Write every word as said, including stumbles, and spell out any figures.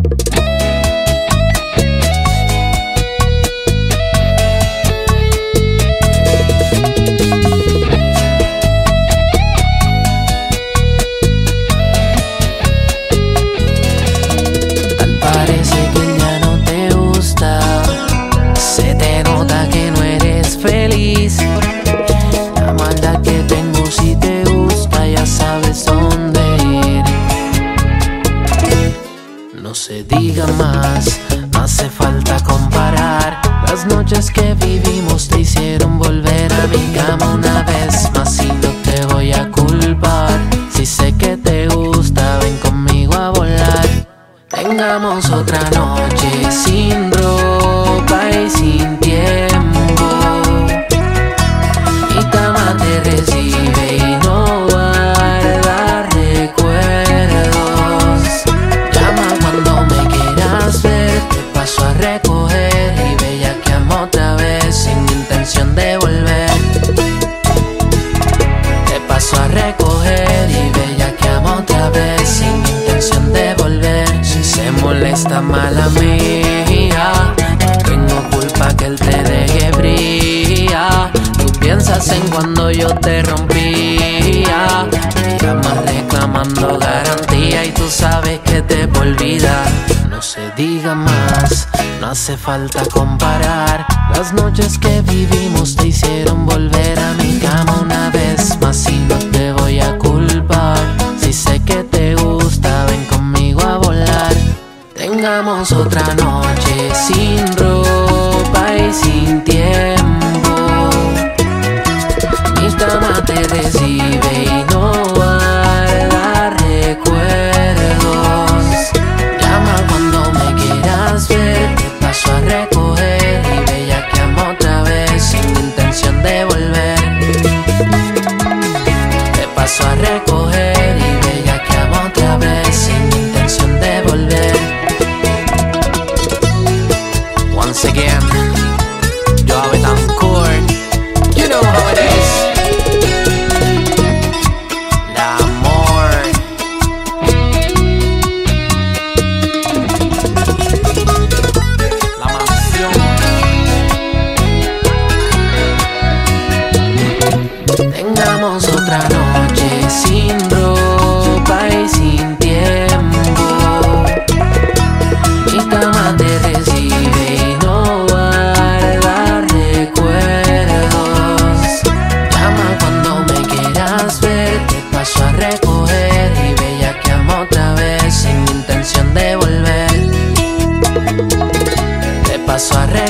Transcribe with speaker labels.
Speaker 1: La maldad que tengo, si te gusta ya sabes dónde ir. No se diga más, no hace falta comparar. Las noches que vivimos te hicieron volver a mi cama una vez más y no te voy a culpar. Si sé que te gusta, ven conmigo a volar. Tengamos otra noche sin ropa y sin tiempo. Mi cama te recibe y no guarda recuerdos. Llama cuando me quieras ver, te paso a recoger y bellaqueamos otra vez sin intención de volver. Te paso a recoger y bellaqueamos otra vez sin intención de volver. Si se molesta, mala mía, no tengo culpa que él te deje brilla. Piensas en cuando yo te rompía, me llamas reclamando garantía y tú sabes que te voy a olvidar. No se diga más, no hace falta comparar. Las noches que vivimos te hicieron volver a mi cama una vez más y no te voy a culpar. Si sé que te gusta, ven conmigo a volar. Tengamos otra noche sin ropa y sin tiempo. Mi cama te recibe y no guarda recuerdos. Llama cuando me quieras ver, te paso a recoger y bellaqueamos otra vez sin intención de volver. Te paso a recoger y bellaqueamos otra vez sin intención de volver. Once again, Joao Betancourt, you know how it is. Tengamos otra noche sin ropa y sin tiempo. Mi cama te recibe y no guarda recuerdos. Llama cuando me quieras ver, te paso a recoger y bellaqueamos otra vez sin intención de volver. Te paso a recoger